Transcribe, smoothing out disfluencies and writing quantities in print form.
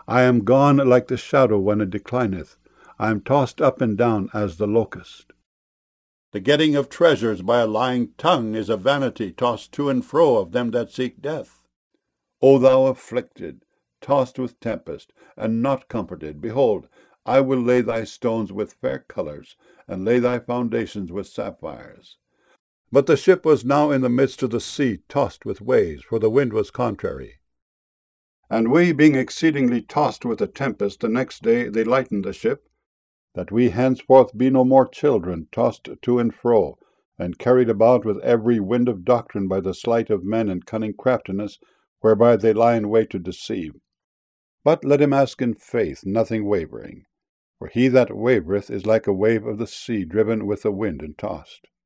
I am gone like the shadow when it declineth. I am tossed up and down as the locust. The getting of treasures by a lying tongue is a vanity tossed to and fro of them that seek death. O thou afflicted, tossed with tempest, and not comforted, behold, I will lay thy stones with fair colours, and lay thy foundations with sapphires. But the ship was now in the midst of the sea, tossed with waves, for the wind was contrary. And we, being exceedingly tossed with a tempest, the next day they lightened the ship, that we henceforth be no more children, tossed to and fro, and carried about with every wind of doctrine by the sleight of men and cunning craftiness, whereby they lie in wait to deceive. But let him ask in faith, nothing wavering. For he that wavereth is like a wave of the sea, driven with the wind and tossed.